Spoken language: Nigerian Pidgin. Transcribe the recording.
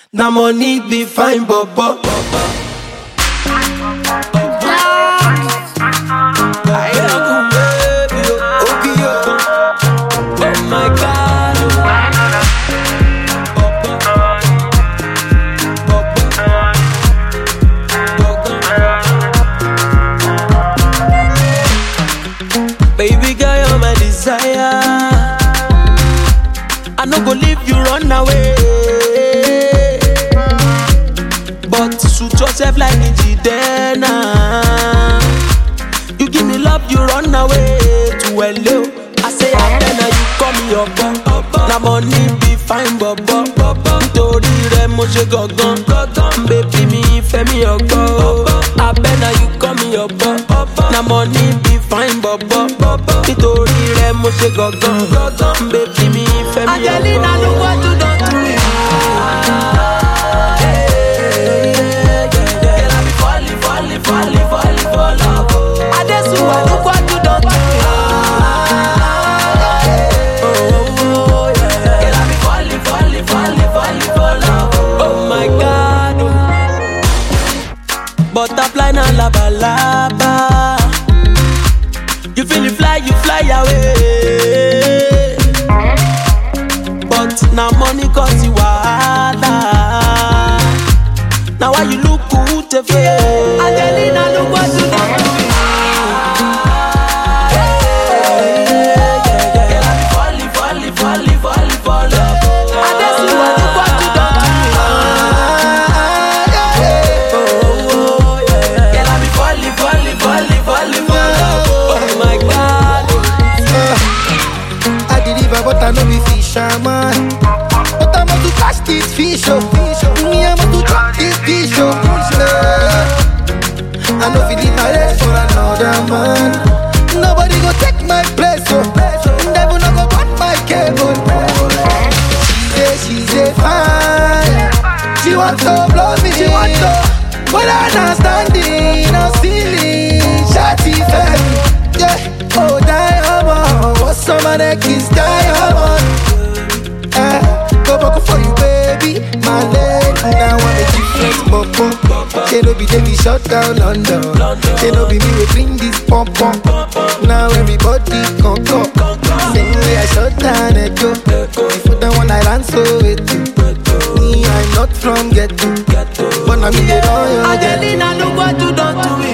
Now money be fine, bobo. Baby girl, you're my desire. I no go leave you run away, but suit yourself like Njidena. You give me love, you run away to hello. I say Abena, you call me your bum. Now money be fine, bobo. Nítorí rẹ̀ mo ṣe gangan. Baby mi fẹ́ mi ọgbọ́. Abena, you call me your bum. Now money be fine, bobo. Nítorí rẹ̀ mo ṣe gangan. Baby mi fẹ́ mi ọgbọ́. Angelina, look what you done to me. Girl, I be falling for love. Adesuwa, look what you done to me. Girl, I be falling for love. Oh my God. Butterfly na laba laba. You feel it fly, you fly away. But now money cause you wahala. Now why you look good to feel? Angelina, look what you done to me. Girl, I be falling for love. Adesuwa, look what you done to me. Girl, I be falling for love. Oh my God. I deliver, but I know be fisherman. But I want to catch this fish, oh. Me, I want to drop this fish, oh. I know if you my rest for another man. Nobody go take my place, oh. Never no go cut my cable. She's a fine. She want to blow me, but I not standing, no ceiling. Shawty fell, yeah. Oh, diamond, what's some of that kiss diamond? Go back for you, baby, my lady. Now I'm a different popo. They no be David shut down London. They no be me we bring this pump. Now everybody come. Same way I shut down Echo. Before the one I ran so with you. Me, I'm not from ghetto, but I'm in the royal. Angelina, look what you done to me.